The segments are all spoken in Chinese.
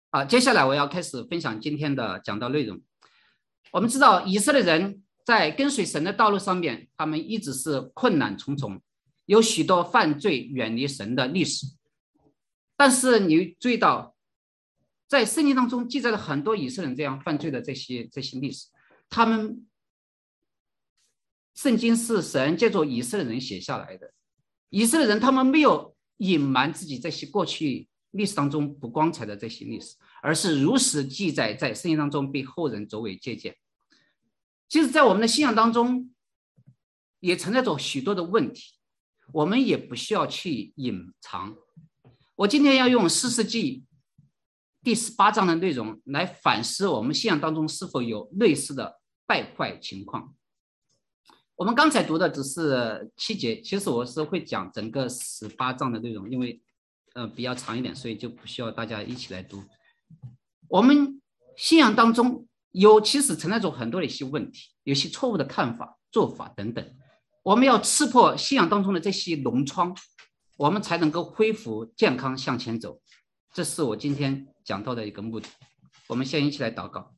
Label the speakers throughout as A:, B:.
A: 接下来我要开始分享今天的讲道内容。我们知道以色列人在跟随神的道路上面，他们一直是困难重重，有许多犯罪远离神的历史。但是你注意到，在圣经当中记载了很多以色列人这样犯罪的这些历史，圣经是神借着以色列人写下来的。以色列人他们没有隐瞒自己这些过去历史当中不光彩的这些历史，而是如实记载在圣经当中，被后人作为借鉴。其实在我们的信仰当中也存在着许多的问题，我们也不需要去隐藏。我今天要用士师记第18章的内容来反思我们信仰当中是否有类似的败坏情况。我们刚才读的只是7节，其实我是会讲整个18章的内容，因为比较长一点，所以就不需要大家一起来读。我们信仰当中其实存在着很多的一些问题，有些错误的看法、做法等等。我们要刺破信仰当中的这些脓疮，我们才能够恢复健康向前走。这是我今天讲到的一个目的。我们先一起来祷告。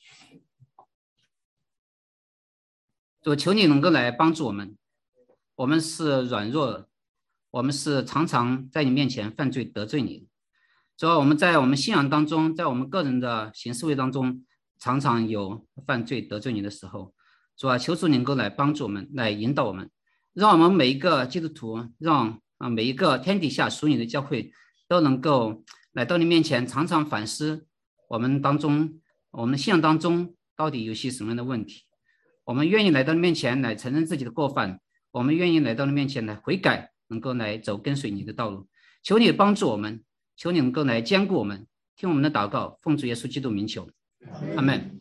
A: 主，求你能够来帮助我们。我们是软弱，我们是常常在你面前犯罪得罪你。主要我们在我们信仰当中，在我们个人的行事为当中，常常有犯罪得罪你的时候。主啊，求主能够来帮助我们，来引导我们，让我们每一个基督徒，让每一个天底下属你的教会都能够来到你面前，常常反思我们信仰当中到底有些什么样的问题。我们愿意来到你面前来承认自己的过犯，我们愿意来到你面前来悔改，能够来走跟随你的道路。求你帮助我们，求你能够来坚固我们，听我们的祷告，奉主耶稣基督名求，阿们。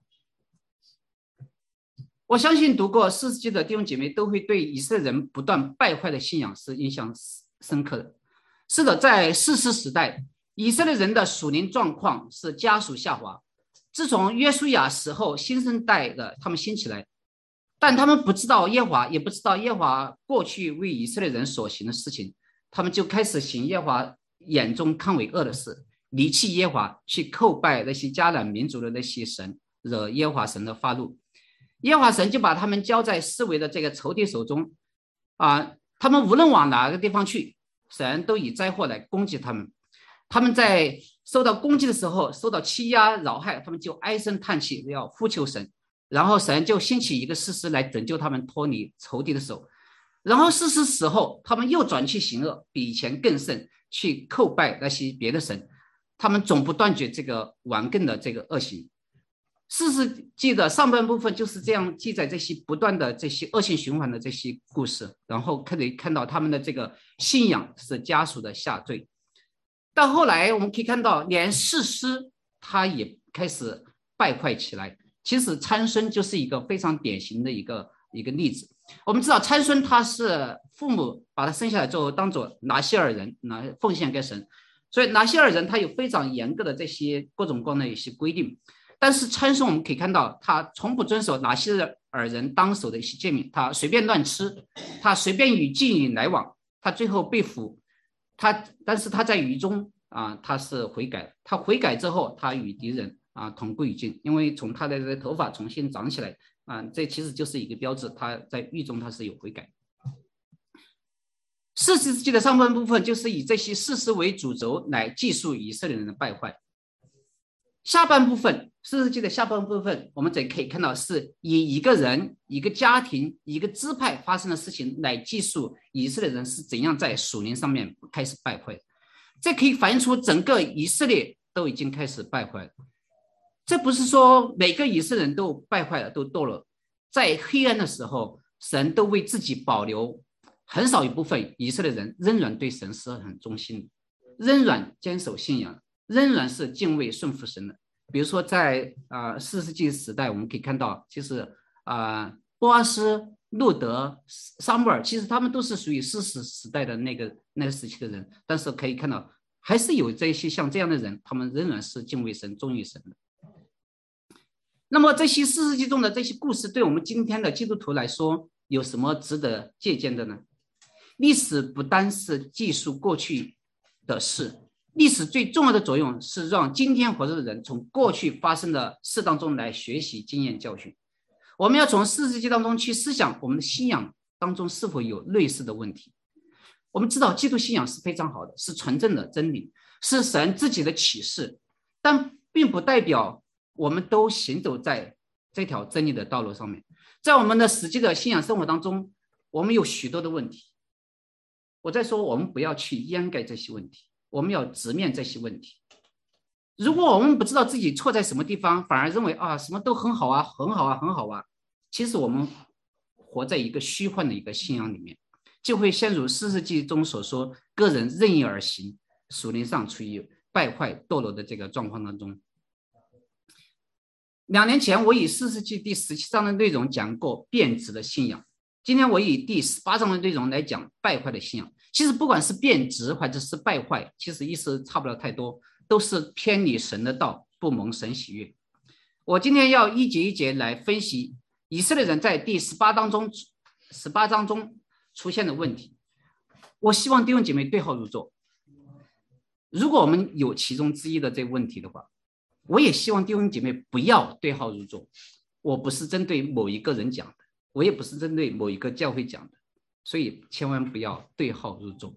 A: 我相信读过士师记的弟兄姐妹都会对以色列人不断败坏的信仰是印象深刻的。是的，在士师时代，以色列人的属灵状况是加速下滑。自从约书亚死后，新生代的他们兴起来，但他们不知道耶和华，也不知道耶和华过去为以色列人所行的事情，他们就开始行耶和华眼中看为恶的事，离弃耶和华，去叩拜那些迦南民族的那些神，惹耶和华神的发怒。耶和华神就把他们交在四围的这个仇敌手中，他们无论往哪个地方去，神都以灾祸来攻击他们。他们在受到攻击的时候，受到欺压扰害，他们就唉声叹气，要呼求神，然后神就兴起一个士师来拯救他们，脱离仇敌的手。然后士师死后，他们又转去行恶，比以前更甚，去叩拜那些别的神。他们总不断绝这个顽梗的这个恶行。士师记的上半部分就是这样记载这些不断的这些恶性循环的这些故事，然后可以看到他们的这个信仰是家属的下坠。到后来我们可以看到，连士师他也开始败坏起来。其实参孙就是一个非常典型的一个例子。我们知道参孙他是父母把他生下来之后当做拿西尔人来奉献给神，所以拿西尔人他有非常严格的这些各种各样的一些规定。但是参孙我们可以看到，他从不遵守拿西尔人当守的一些诫命，他随便乱吃，他随便与妓女来往，他最后被俘。但是他在狱中他是悔改，他悔改之后，他与敌人同归于尽，因为从他的这个头发重新长起来这其实就是一个标志，他在狱中他是有悔改。士师记的上半部分就是以这些士师为主轴来记述以色列人的败坏。下半部分，士师记的下半部分，我们可以看到是以一个人、一个家庭、一个支派发生的事情来记述以色列人是怎样在属灵上面开始败坏。这可以反映出整个以色列都已经开始败坏了。这不是说每个以色列人都败坏了，都堕落。在黑暗的时候，神都为自己保留很少一部分以色列人仍然对神是很忠心的，仍然坚守信仰，仍然是敬畏顺服神的。比如说在士师记时代，我们可以看到，其实波阿斯、路德、撒母耳，其实他们都是属于士师时代的那个时期的人，但是可以看到还是有这些像这样的人，他们仍然是敬畏神、忠于神的。那么这些士师记中的这些故事，对我们今天的基督徒来说，有什么值得借鉴的呢？历史不单是记述过去的事， 历史最重要的作用是让今天活着的人从过去发生的事当中来学习经验教训。我们要从4世纪当中去思想我们的信仰当中是否有类似的问题。我们知道基督信仰是非常好的，是纯正的真理，是神自己的启示，但并不代表我们都行走在这条真理的道路上面。在我们的实际的信仰生活当中，我们有许多的问题。我在说我们不要去掩盖这些问题，我们要直面这些问题。如果我们不知道自己错在什么地方，反而认为什么都很好啊，很好啊，很好啊，其实我们活在一个虚幻的一个信仰里面，就会陷入4世纪中所说个人任意而行，属灵上处于败坏堕落的这个状况当中。2年前我以4世纪第17章的内容讲过变质的信仰，今天我以第18章的内容来讲败坏的信仰。其实不管是变质或者是败坏，其实意思差不了太多，都是偏离神的道，不蒙神喜悦。我今天要一节一节来分析以色列人在第18章中出现的问题。我希望弟兄姐妹对号入座。如果我们有其中之一的这个问题的话，我也希望弟兄姐妹不要对号入座。我不是针对某一个人讲的，我也不是针对某一个教会讲的，所以千万不要对号入座。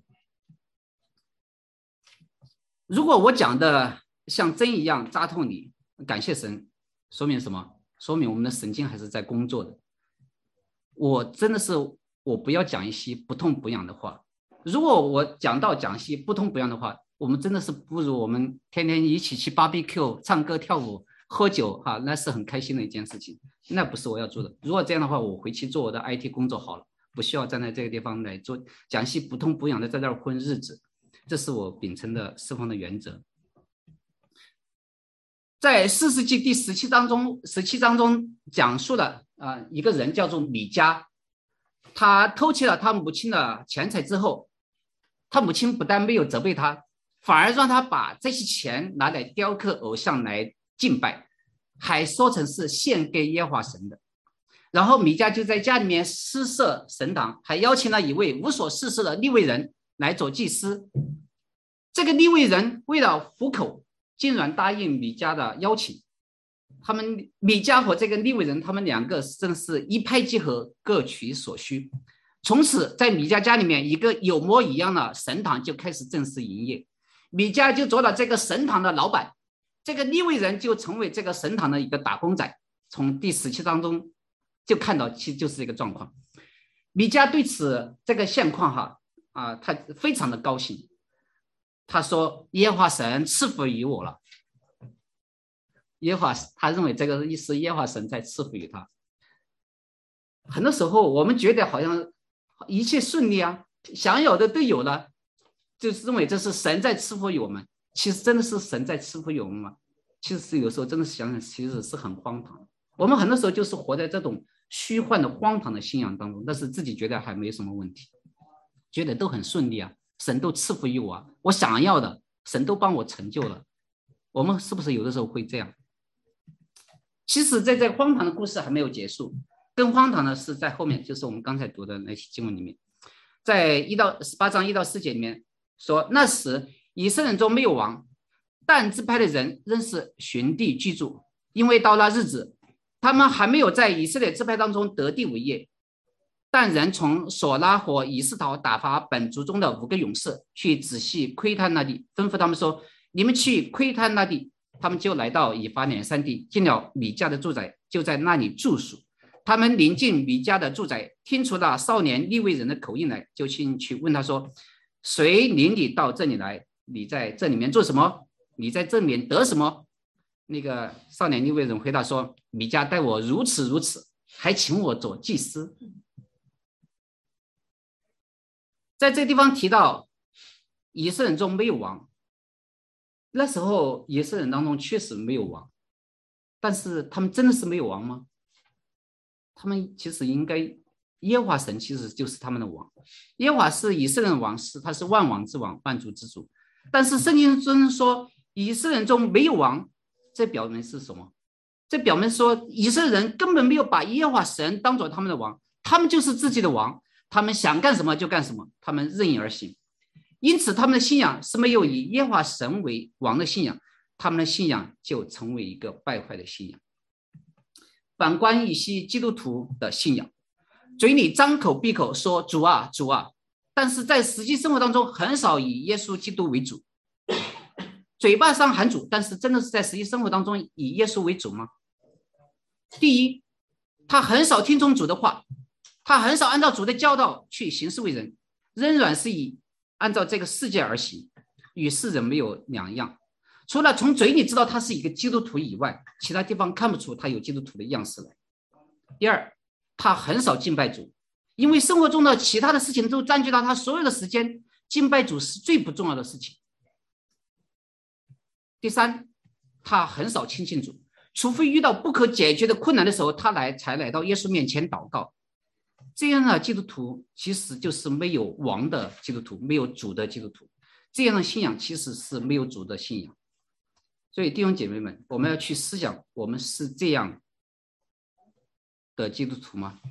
A: 如果我讲的像针一样扎痛你，感谢神，说明什么？说明我们的神经还是在工作的。我真的是我不要讲一些不痛不痒的话。如果我讲一些不痛不痒的话，我们真的是不如我们天天一起去 barbecue 唱歌跳舞喝酒那是很开心的一件事情，那不是我要做的。如果这样的话，我回去做我的 IT 工作好了，不需要站在这个地方来做讲一些不痛不痒的在这儿混日子。这是我秉承的释放的原则。在4世纪第17章中讲述了一个人叫做米迦，他偷窃了他母亲的钱财之后，他母亲不但没有责备他，反而让他把这些钱拿来雕刻偶像来敬拜，还说成是献给耶和华神的。然后米迦就在家里面施设神堂，还邀请了一位无所事事的利未人来做祭司。这个利未人为了糊口，竟然答应米迦的邀请。米迦和这个利未人，他们两个真是一拍即合，各取所需。从此在米迦家里面，一个有模一样的神堂就开始正式营业。米迦就做了这个神堂的老板，这个利未人就成为这个神堂的一个打工仔。从第17章中就看到，其实就是这个状况。米迦对此这个现况他非常的高兴。他说：“耶和华神赐福于我了。”他认为这个意思，耶和华神在赐福于他。很多时候我们觉得好像一切顺利想有的都有了，就是认为这是神在赐福于我们。其实真的是神在赐福于我们吗？其实有时候真的想想，其实是很荒唐。我们很多时候就是活在这种虚幻的荒唐的信仰当中，但是自己觉得还没什么问题，觉得都很顺利神都赐福于我我想要的神都帮我成就了。我们是不是有的时候会这样？其实在这荒唐的故事还没有结束，更荒唐的是在后面，就是我们刚才读的那些经文里面，在18章1到4节里面说，那时以色列人中没有王，但支派的人仍是寻地居住，因为到那日子他们还没有在以色列支派当中得地为业。但人从索拉和以斯陶打发本族中的5个勇士去仔细窥探那地，吩咐他们说：“你们去窥探那地。”他们就来到以法莲山地，进了米迦的住宅，就在那里住宿。他们临近米迦的住宅，听出了少年利未人的口音来，就进去问他说：“谁领你到这里来？你在这里面做什么？你在这里面得什么？”那个少年利未人回答说：“米迦待我如此如此，还请我做祭司。”在这个地方提到以色列人中没有王，那时候以色列人当中确实没有王，但是他们真的是没有王吗？他们其实应该，耶和华神其实就是他们的王。耶和华是以色列人的王，他是万王之王，万族之主。但是圣经中说以色列人中没有王，这表明是什么？这表明说以色列人根本没有把耶和华神当作他们的王，他们就是自己的王，他们想干什么就干什么，他们任意而行。 因此他们的信仰是没有以耶和华神为王的信仰，他们的信仰就成为一个败坏的信仰。反观一些基督徒的信仰，嘴里张口闭口说主啊主啊，但是在实际生活当中很少以耶稣基督为主。嘴巴上喊主，但是真的是在实际生活当中以耶稣为主吗？第一，他很少听从主的话，他很少按照主的教导去行事为人，仍然是以按照这个世界而行，与世人没有两样。除了从嘴里知道他是一个基督徒以外，其他地方看不出他有基督徒的样式来。第二，他很少敬拜主，因为生活中的其他的事情都占据到他所有的时间，敬拜主是最不重要的事情。第三，他很少亲近主，除非遇到不可解决的困难的时候，他才来到耶稣面前祷告。这样的基督徒其实就是没有王的基督徒，没有主的基督徒。这样的信仰其实是没有主的信仰。所以弟兄姐妹们，我们要去思想，我们是这样的基督徒吗？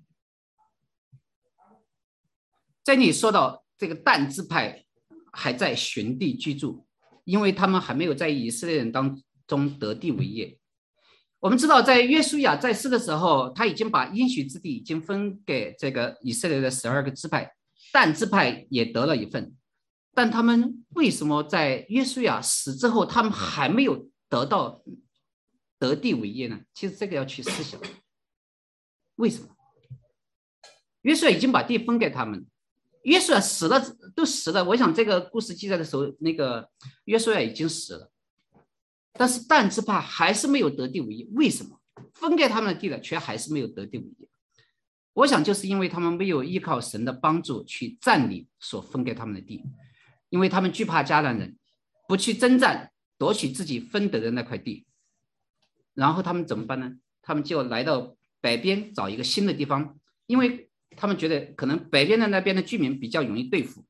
A: 在你说到这个但支派还在寻地居住，因为他们还没有在以色列人当中得地为业。我们知道在约书亚在世的时候，他已经把应许之地已经分给这个以色列的12个支派，但支派也得了一份。但他们为什么在约书亚死之后，他们还没有得地为业呢？其实这个要去思想，为什么？约书亚已经把地分给他们，约书亚都死了。我想这个故事记载的时候，那个约书亚已经死了，但是但支派还是没有得地为业。为什么？分给他们的地了，却还是没有得地为业。我想就是因为他们没有依靠神的帮助去占领所分给他们的地，因为他们惧怕迦南人，不去征战夺取自己分得的那块地。然后他们怎么办呢？他们就来到北边找一个新的地方，因为他们觉得可能北边的那边的居民比较容易对付。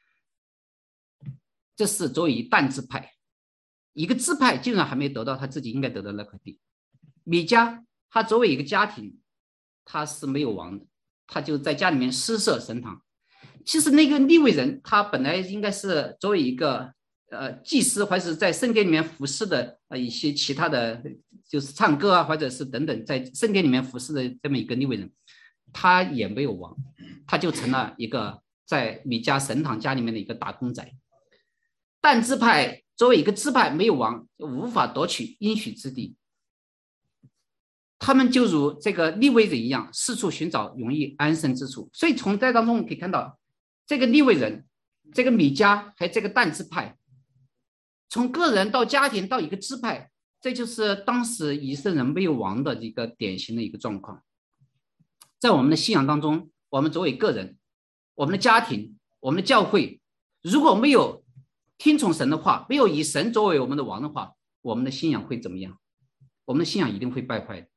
A: 这是作为但支派，一个支派竟然还没得到他自己应该得到的那块地。米迦他作为一个家庭，他是没有王的，他就在家里面施设神堂。其实那个利未人他本来应该是作为一个祭司，或者是在圣殿里面服侍的一些其他的就是唱歌啊，或者是等等在圣殿里面服侍的这么一个利未人，他也没有王，他就成了一个在米迦神堂家里面的一个打工仔。但支派作为一个支派没有王，就无法夺取应许之地，他们就如这个利未人一样，四处寻找容易安身之处。所以从这当中我们可以看到，这个利未人，这个米迦还有这个但支派，从个人到家庭到一个支派，这就是当时以色列人没有王的一个典型的一个状况。在我们的信仰当中，我们作为个人，我们的家庭，我们的教会，如果没有听从神的话，没有以神作为我们的王的话，我们的信仰会怎么样？我们的信仰一定会败坏的。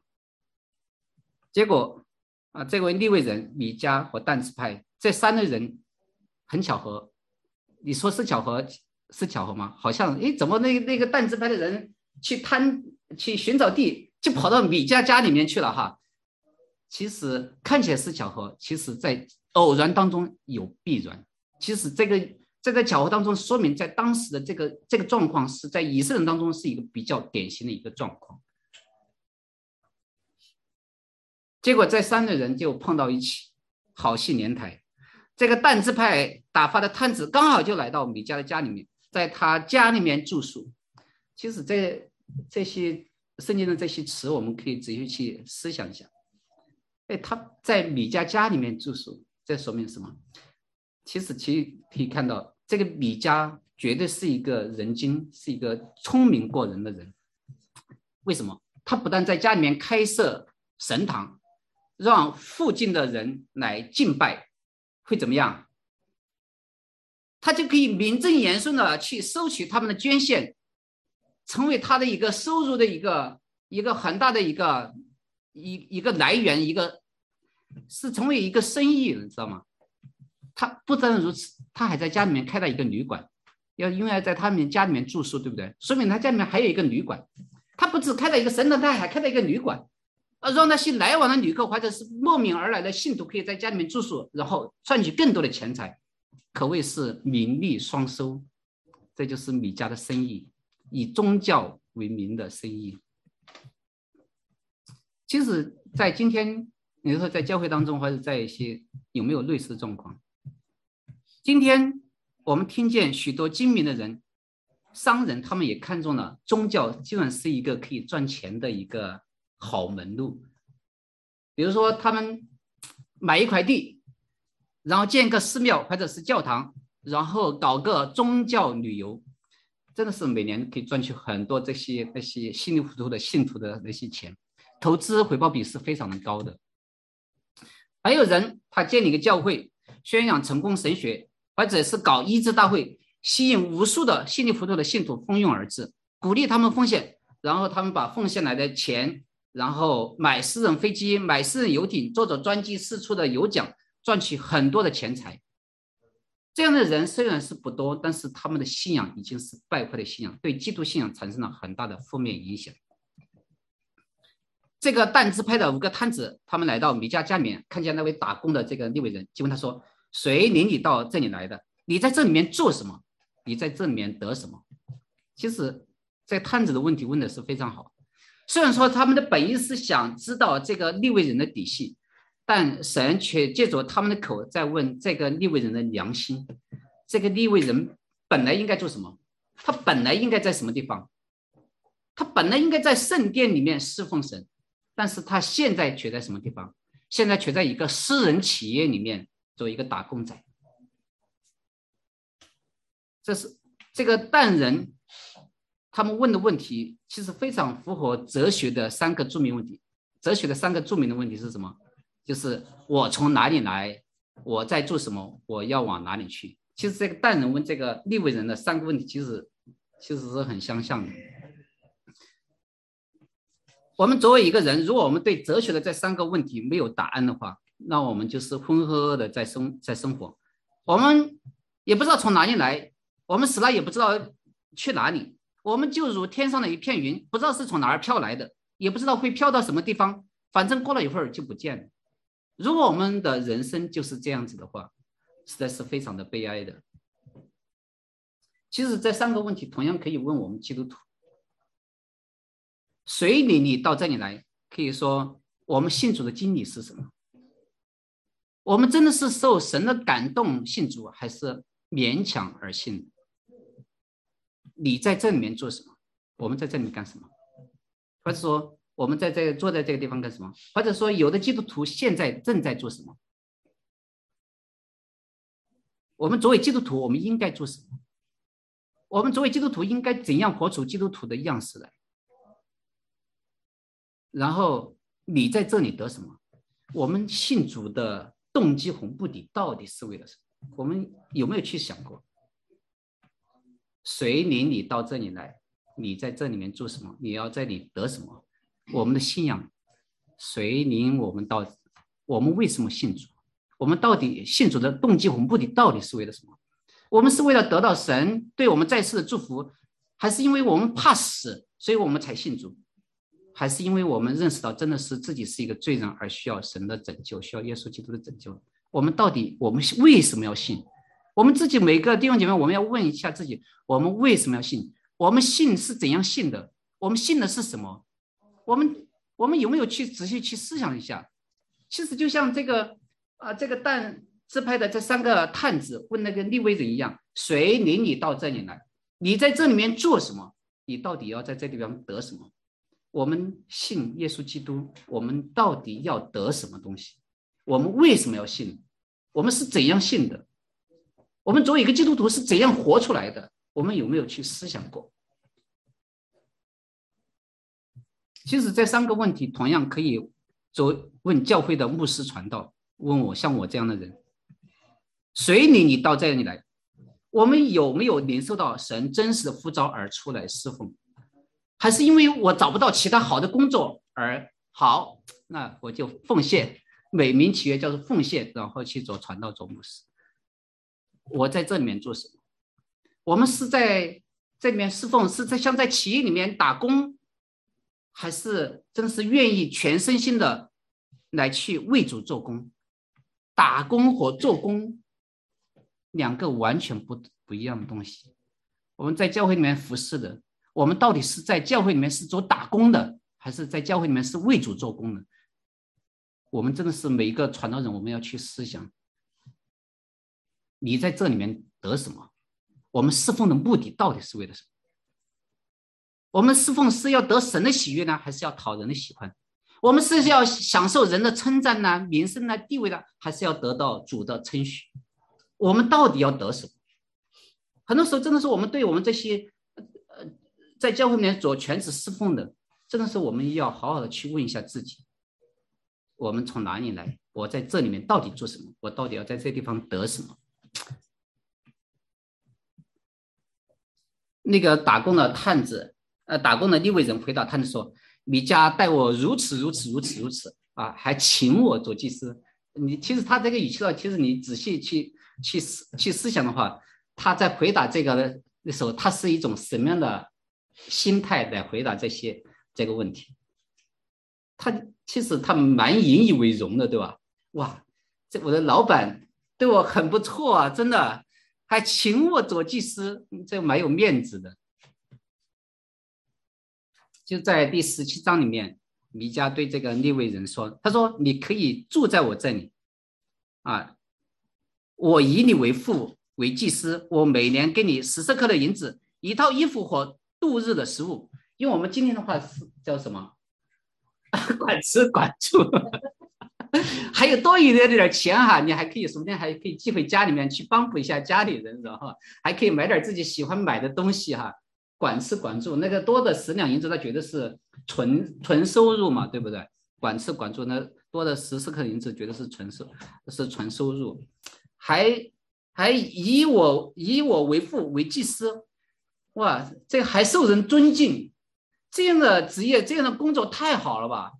A: 结果这位利未人米迦和但支派这三个人很巧合，你说是巧合是巧合吗？好像怎么那个但支派的人去寻找地，就跑到米迦家里面去了哈。其实看起来是巧合，其实在偶然当中有必然。其实这个在巧合当中说明，在当时的这个状况是在以色列人当中是一个比较典型的一个状况。结果这三个人就碰到一起，好戏连台。这个但支派打发的探子刚好就来到米迦的家里面，在他家里面住宿。其实这些圣经的这些词，我们可以仔细去思想一下。他在米迦家里面住宿，这说明什么？其实可以看到，这个米迦绝对是一个人精，是一个聪明过人的人。为什么？他不但在家里面开设神堂，让附近的人来敬拜，会怎么样？他就可以名正言顺的去收取他们的捐献，成为他的一个收入的一个很大的一个来源，是成为一个生意，你知道吗？他不但如此，他还在家里面开了一个旅馆，因为在他们家里面住宿，对不对？说明他家里面还有一个旅馆。他不只开了一个神堂，他还开了一个旅馆，让那些来往的旅客或者是慕名而来的信徒可以在家里面住宿，然后赚取更多的钱财。 可谓是名利双收。这就是米迦的生意，以宗教为名的生意。其实在今天你说在教会当中，或者在一些有没有类似的状况？今天我们听见许多精明的人、商人，他们也看中了宗教，基本是一个可以赚钱的一个好门路。比如说，他们买一块地，然后建个寺庙或者是教堂，然后搞个宗教旅游，真的是每年可以赚取很多那些稀里糊涂的信徒的那些钱，投资回报比是非常的高的。还有人他建立一个教会，宣扬成功神学，或者是搞医治大会，吸引无数的稀里糊涂的信徒蜂拥而至，鼓励他们奉献，然后他们把奉献来的钱，然后买私人飞机，买私人游艇，坐着专机四处的游讲，赚取很多的钱财。这样的人虽然是不多，但是他们的信仰已经是败坏的信仰，对基督信仰产生了很大的负面影响。这个但支派的5个探子，他们来到米迦家里面，看见那位打工的这个利未人，就问他说：谁领你到这里来的？你在这里面做什么？你在这里面得什么？其实这探子的问题问的是非常好，虽然说他们的本意是想知道这个利未人的底细，但神却借着他们的口在问这个利未人的良心。这个利未人本来应该做什么？他本来应该在什么地方？他本来应该在圣殿里面侍奉神，但是他现在却在什么地方？现在却在一个私人企业里面做一个打工仔。这是这个但人他们问的问题，其实非常符合哲学的3个著名问题。哲学的3个著名的问题是什么？就是我从哪里来，我在做什么，我要往哪里去。其实这个但人问这个利未人的3个问题，其实是很相像的。我们作为一个人，如果我们对哲学的这3个问题没有答案的话，那我们就是浑噩的在生活。我们也不知道从哪里来，我们死了也不知道去哪里，我们就如天上的一片云，不知道是从哪儿飘来的，也不知道会飘到什么地方，反正过了一会儿就不见了。如果我们的人生就是这样子的话，实在是非常的悲哀的。其实这3个问题同样可以问我们基督徒。谁领你到这里来？可以说我们信主的经历是什么？我们真的是受神的感动信主，还是勉强而信？你在这里面做什么？我们在这里干什么？或者说我们坐在这个地方干什么？或者说有的基督徒现在正在做什么？我们作为基督徒，我们应该做什么？我们作为基督徒应该怎样活出基督徒的样式来？然后你在这里得什么？我们信主的动机和目的到底是为了什么？我们有没有去想过？谁领你到这里来？你在这里面做什么？你要在这里得什么？我们的信仰，谁领我们到？我们为什么信主？我们到底信主的动机和目的到底是为了什么？我们是为了得到神对我们在世的祝福，还是因为我们怕死，所以我们才信主？还是因为我们认识到真的是自己是一个罪人，而需要神的拯救，需要耶稣基督的拯救？我们为什么要信？我们自己每个弟兄姐妹，我们要问一下自己，我们为什么要信？我们信是怎样信的？我们信的是什么？我们有没有去仔细去思想一下？其实就像这个但支派的这3个探子问那个利未人一样，谁领你到这里来？你在这里面做什么？你到底要在这地方得什么？我们信耶稣基督，我们到底要得什么东西？我们为什么要信？我们是怎样信的？我们作为一个基督徒是怎样活出来的？我们有没有去思想过？其实这3个问题同样可以问教会的牧师传道，问像我这样的人，谁领你到这里来？我们有没有领受到神真实的呼召而出来侍奉？还是因为我找不到其他好的工作而好，那我就奉献，美名其曰叫做奉献，然后去做传道做牧师。我在这里面做什么？我们是在这里面侍奉，是像在企业里面打工，还是真是愿意全身心的来去为主做工？打工和做工两个完全不一样的东西。我们在教会里面服侍的，我们到底是在教会里面是做打工的，还是在教会里面是为主做工的？我们真的是每一个传道人，我们要去思想，你在这里面得什么？我们侍奉的目的到底是为了什么？我们侍奉是要得神的喜悦呢，还是要讨人的喜欢？我们是要享受人的称赞呢、名声呢、地位呢，还是要得到主的称许？我们到底要得什么？很多时候真的是我们对我们这些在教会里面做全职侍奉的，真的是我们要好好的去问一下自己，我们从哪里来？我在这里面到底做什么？我到底要在这地方得什么？那个打工的探子，打工的利未人回答探子说：“米迦待我如此啊，还请我做祭司。”其实他这个语气其实你仔细去思想的话，他在回答这个的时候，他是一种什么样的心态来回答这个问题？其实他蛮引以为荣的，对吧？哇，我的老板对我很不错啊，真的。还请我做祭司，这蛮有面子的。就在第17章里面，弥迦对这个利未人说：“他说你可以住在我这里，啊，我以你为父为祭司，我每年给你10舍客的银子，1套衣服和度日的食物。用我们今天的话是叫什么？管吃管住。”还有多余的点钱哈，你还可以什么呢？还可以寄回家里面去帮补一下家里人，然后还可以买点自己喜欢买的东西哈。管吃管住，那个多的10两银子，他觉得是纯收入嘛，对不对？管吃管住，那多的10舍客银子，觉得是纯收入，还以我为父为祭司，哇，这还受人尊敬，这样的职业，这样的工作太好了吧？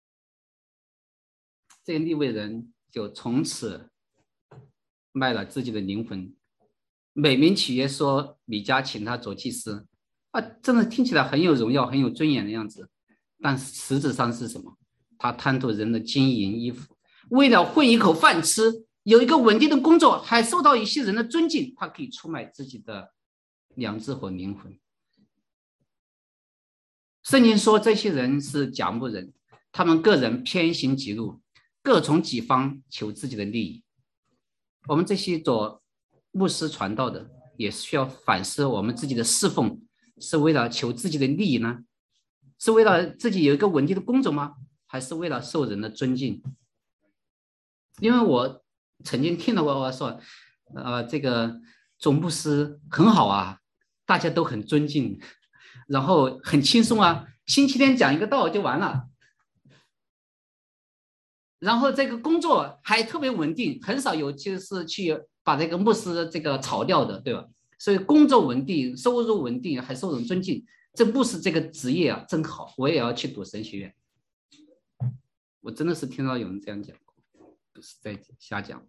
A: 这个利未人就从此卖了自己的灵魂，美名其曰说米迦请他做祭司啊，真的听起来很有荣耀、很有尊严的样子，但实质上是什么？他贪图人的金银衣服，为了混一口饭吃，有一个稳定的工作，还受到一些人的尊敬，他可以出卖自己的良知和灵魂。圣经说这些人是假冒人，他们个人偏行己路，各从己方求自己的利益。我们这些做牧师传道的，也需要反思我们自己的侍奉是为了求自己的利益呢？是为了自己有一个稳定的工作吗？还是为了受人的尊敬？因为我曾经听到过说，这个做牧师很好啊，大家都很尊敬，然后很轻松啊，星期天讲一个道就完了。然后这个工作还特别稳定，很少有就是去把这个牧师这个炒掉的，对吧？所以工作稳定，收入稳定，还受人尊敬，这牧师这个职业啊真好，我也要去读神学院。我真的是听到有人这样讲过，不是在瞎讲。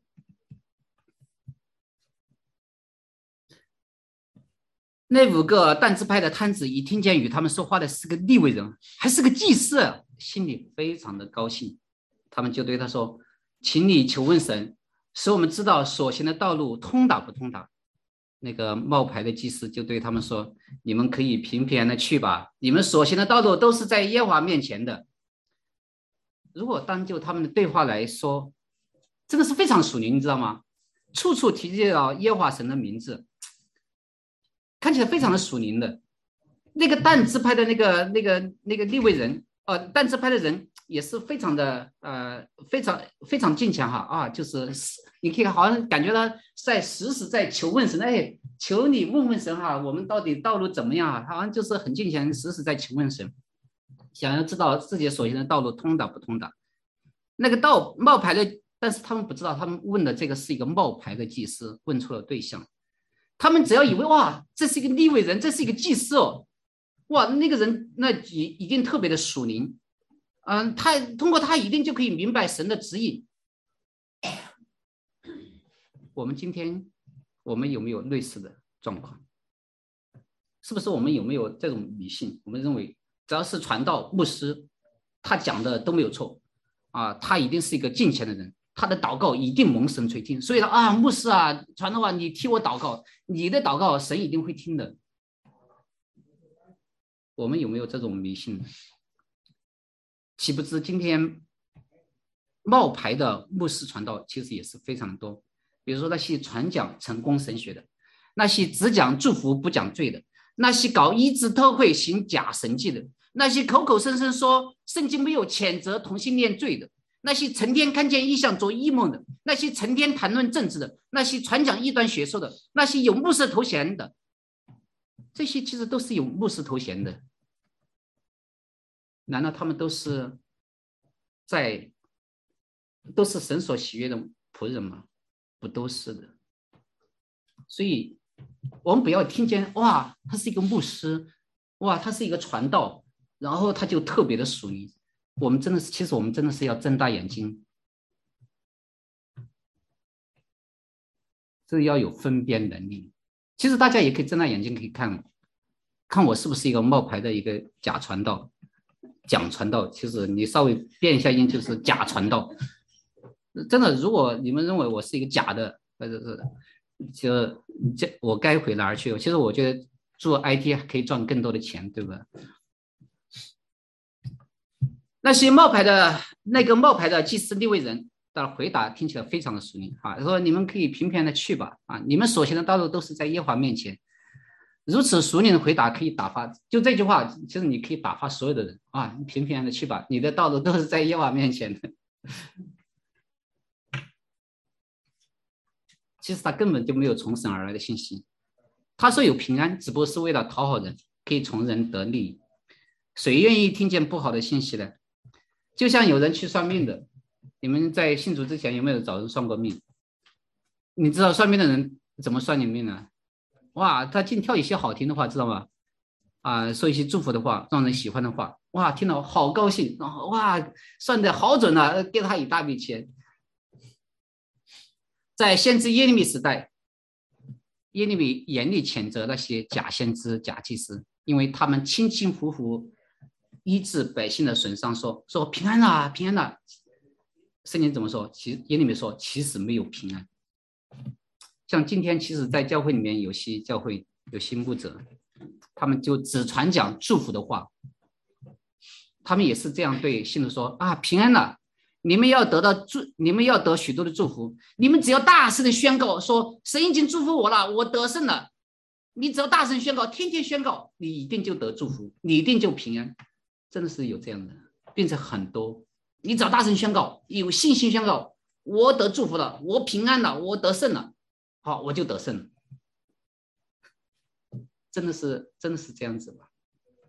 A: 那5个但支派的摊子一听见与他们说话的是个利未人，还是个祭司，心里非常的高兴。他们就对他说：“请你求问神，使我们知道所行的道路通达不通达。”那个冒牌的祭司就对他们说：“你们可以平平安安的去吧，你们所行的道路都是在耶和华面前的。”如果单就他们的对话来说，真的是非常属灵，你知道吗？处处提及到耶和华神的名字，看起来非常的属灵的。那个但支派的那个利未人，但支派的人也是非常的非常敬虔哈啊，就是你可以好像感觉到在时时在求问神，哎，求你问问神哈，我们到底道路怎么样啊？好像就是很敬虔，时时在求问神，想要知道自己所行的道路通达不通达。那个冒牌的，但是他们不知道，他们问的这个是一个冒牌的祭司，问错了对象。他们只要以为哇，这是一个利未人，这是一个祭司哦，哇，那个人那一定特别的属灵，他通过他一定就可以明白神的旨意。我们今天我们有没有类似的状况？是不是我们有没有这种迷信？我们认为只要是传道牧师，他讲的都没有错啊，他一定是一个敬虔的人， 他的祷告一定蒙神垂听。所以啊，牧师啊，传道啊，你替我祷告，你的祷告神一定会听的。我们有没有这种迷信呢？岂不知今天冒牌的牧师传道其实也是非常多。比如说那些传讲成功神学的，那些只讲祝福不讲罪的，那些搞医治特会行假神迹的，那些口口声声说圣经没有谴责同性恋罪的，那些成天看见异象做异梦的，那些成天谈论政治的，那些传讲异端学说的，那些有牧师头衔的，这些其实都是有牧师头衔的。难道他们都是神所喜悦的仆人吗？不都是的。所以我们不要听见哇，他是一个牧师，哇，他是一个传道，然后他就特别的属于我们。其实我们真的是要睁大眼睛，这要有分辨能力。其实大家也可以睁大眼睛，可以看我是不是一个冒牌的一个假传道。假传道，其实你稍微变一下音就是假传道。真的，如果你们认为我是一个假的，或者是我该回哪儿去？其实我觉得做 IT 可以赚更多的钱，对吧？那些冒牌的祭司利未人的回答听起来非常的属灵啊，说你们可以平平的去吧啊，你们所行的道路都是在耶和华面前。如此属灵的回答可以打发，就这句话，其实你可以打发所有的人啊，你平平安的去吧，你的道路都是在耶和华面前的。其实他根本就没有从神而来的信息。他说有平安，只不过是为了讨好人，可以从人得利益。谁愿意听见不好的信息呢？就像有人去算命的，你们在信主之前有没有找人算过命？你知道算命的人怎么算你命呢？哇，他净挑一些好听的话，知道吗？啊，说一些祝福的话，让人喜欢的话，哇，听了好高兴，然后哇，算的好准啊，给他一大笔钱。在先知耶利米时代，耶利米严厉谴责那些假先知、假祭司，因为他们轻轻浮浮医治百姓的损伤，说平安啦，平安啦。圣经怎么说？耶利米说，其实没有平安。像今天，其实在教会里面有些教会有些牧者，他们就只传讲祝福的话，他们也是这样对信徒说啊，平安了，你们要得许多的祝福，你们只要大声的宣告说神已经祝福我了，我得胜了。你只要大声宣告，天天宣告，你一定就得祝福，你一定就平安。真的是有这样的，并且很多。你只要大声宣告，有信心宣告，我得祝福了，我平安了，我得胜了。好，我就得胜了。真的是这样子吧？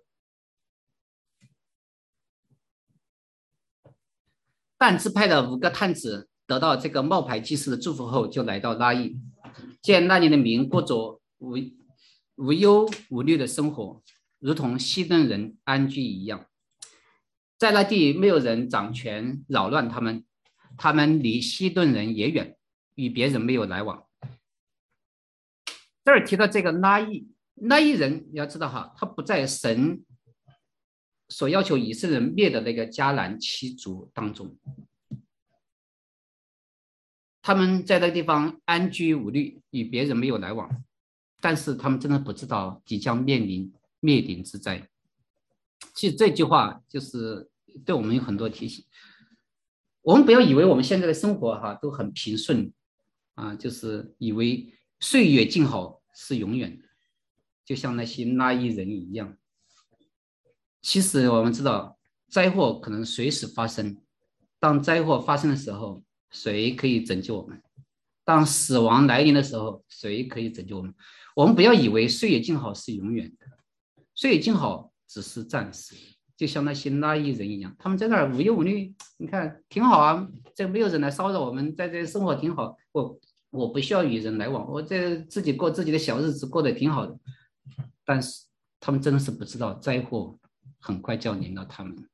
A: 但支派的5个探子得到这个冒牌祭司的祝福后，就来到拉邑，见那里的民过着无忧无虑的生活，如同西顿人安居一样。在那地没有人掌权扰乱他们，他们离西顿人也远，与别人没有来往。这儿提到这个拉邑人，你要知道哈，他不在神所要求以色列人灭的那个迦南7族当中，他们在那个地方安居无虑，与别人没有来往，但是他们真的不知道即将面临灭顶之灾。其实这句话就是对我们有很多提醒，我们不要以为我们现在的生活都很平顺啊，就是以为岁月静好是永远的，就像那些拉邑人一样。其实我们知道灾祸可能随时发生，当灾祸发生的时候，谁可以拯救我们？当死亡来临的时候，谁可以拯救我们？我们不要以为岁月静好是永远的，岁月静好只是暂时，就像那些拉邑人一样，他们在那儿无忧无虑，你看挺好啊，这没有人来骚扰我们，在这生活挺好，我不需要与人来往，我这自己过自己的小日子，过得挺好的。但是他们真的是不知道灾祸很快就要临到他们。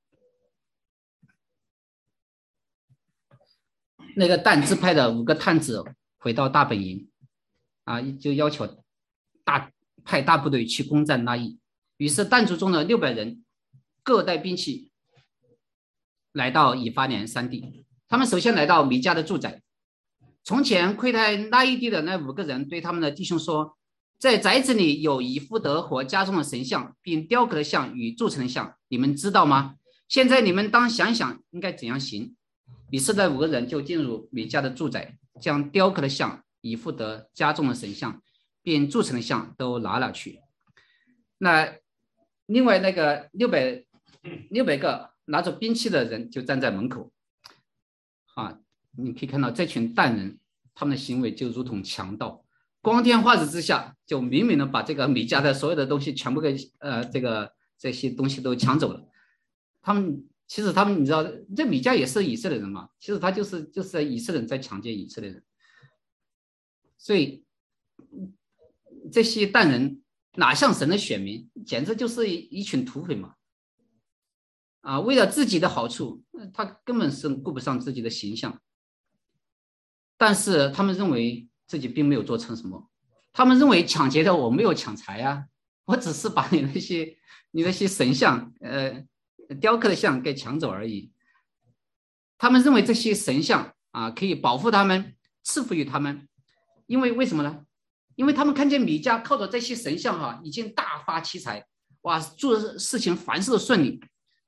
A: 那个但支派的5个探子回到大本营就要求派大部队去攻占拉邑。于是但族中的600人各带兵器来到以法莲山地， 他们首先来到米迦的住宅。从前窥探那一地的那5个人对他们的弟兄说，在宅子里有以弗得和家中的神像，并雕刻的像与铸成的像，你们知道吗？现在你们当想想应该怎样行。于是那5个人就进入米迦的住宅，将雕刻的像、以弗得家中的神像并铸成的像都拿了去。那另外那个600个拿着兵器的人就站在门口啊，你可以看到这群但人他们的行为就如同强盗，光天化日之下就明明的把这个米迦的所有的东西全部给这些东西都抢走了。其实他们你知道这米迦也是以色列人嘛，其实他就是以色列人在强奸以色列人。所以这些但人哪像神的选民，简直就是一群土匪嘛！啊，为了自己的好处，他根本是顾不上自己的形象。但是他们认为自己并没有做成什么，他们认为抢劫的我没有抢财啊，我只是把你那些神像雕刻的像给抢走而已。他们认为这些神像啊可以保护他们，赐福于他们，因为为什么呢？因为他们看见米迦靠着这些神像已经大发其财，哇，做事情凡事都顺利。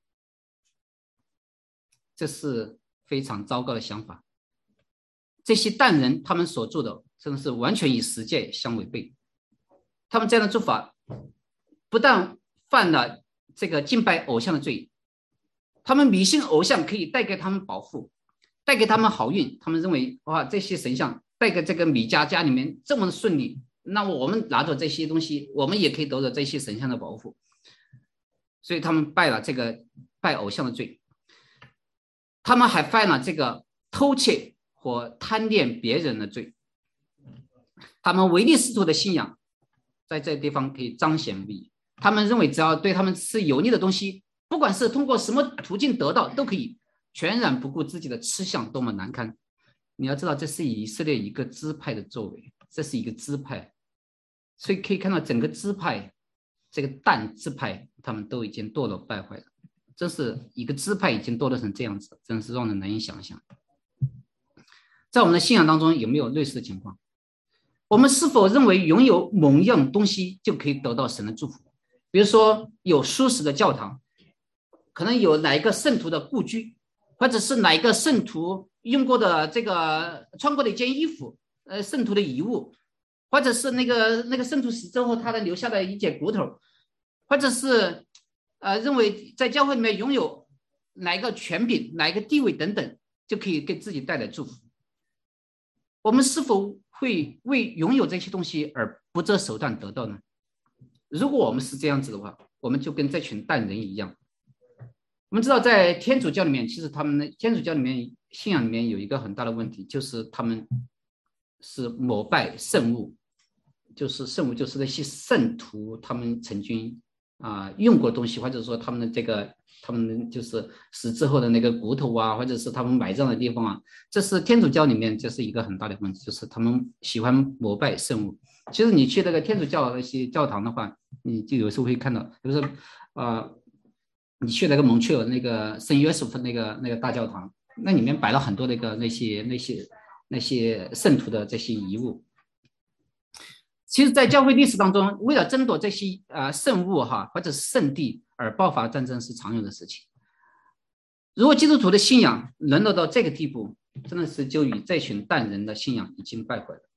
A: 这是非常糟糕的想法。这些但人他们所做的真的是完全与十诫相违背。他们这样的做法不但犯了这个敬拜偶像的罪，他们迷信偶像可以带给他们保护，带给他们好运。他们认为哇，这些神像带给这个米迦家里面这么顺利，那么我们拿着这些东西，我们也可以得到这些神像的保护。所以他们拜了这个拜偶像的罪。他们还犯了这个偷窃或贪恋别人的罪。他们唯利是图的信仰在这个地方可以彰显无疑。他们认为只要对他们是有利的东西，不管是通过什么途径得到都可以，全然不顾自己的吃相多么难堪。你要知道这是以色列一个支派的作为，这是一个支派，所以可以看到整个支派，这个但支派他们都已经堕落败坏了。真是一个支派已经堕落成这样子，真是让人难以想象。在我们的信仰当中有没有类似的情况？我们是否认为拥有某样东西就可以得到神的祝福？比如说有舒适的教堂，可能有哪一个圣徒的故居，或者是哪一个圣徒用过的这个穿过的一件衣服，圣徒的遗物，或者是那个圣徒死之后他的留下的一截骨头，或者是认为在教会里面拥有哪一个权柄、哪一个地位等等，就可以给自己带来祝福。我们是否会为拥有这些东西而不择手段得到呢？如果我们是这样子的话，我们就跟这群但人一样。我们知道在天主教里面，其实他们的天主教里面信仰里面有一个很大的问题，就是他们是膜拜圣物，就是圣物就是那些圣徒他们曾经用过东西，或者说他们就是死之后的那个骨头啊，或者是他们埋葬的地方啊，这是天主教里面这是一个很大的问题，就是他们喜欢膜拜圣物。其实你去那个天主教那些教堂的话，你就有时候会看到，比如说你去那个蒙特尔那个圣约瑟夫那个大教堂，那里面摆了很多那些圣徒的这些遗物。其实在教会历史当中，为了争夺这些圣物或者是圣地而爆发战争是常有的事情。如果基督徒的信仰沦落到这个地步，真的是就与这群但人的信仰已经败坏了。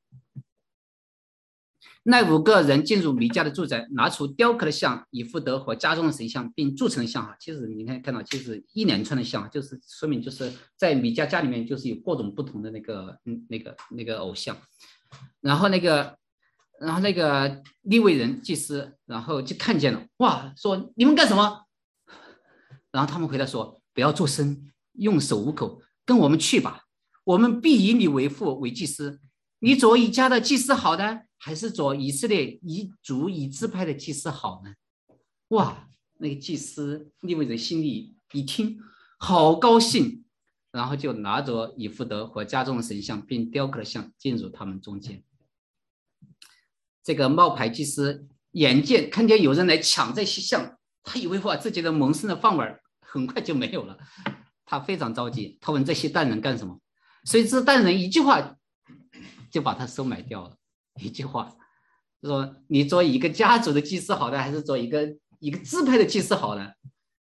A: 那5个人进入米迦的住宅，拿出雕刻的像、以弗得和家中的神像，并铸成的像其实你看到，其实一连串的像，就是说明就是在米迦家里面就是有各种不同的那个偶像。然后那个利未人祭司，然后就看见了，哇，说你们干什么？然后他们回答说，不要作声，用手捂口，跟我们去吧，我们必以你为父为祭司。你做一家的祭司好呢，还是做以色列一族以支派的祭司好呢？哇，那个祭司利未人心里一听好高兴，然后就拿着以弗得和家中的神像并雕刻的像进入他们中间。这个冒牌祭司眼见看见有人来抢这些像，他以为自己的蒙生的饭碗很快就没有了， 他非常着急，他问这些蛋人干什么？谁知蛋人一句话就把他收买掉了，一句话说你做一个家族的祭司好呢，还是做一个支派的祭司好呢？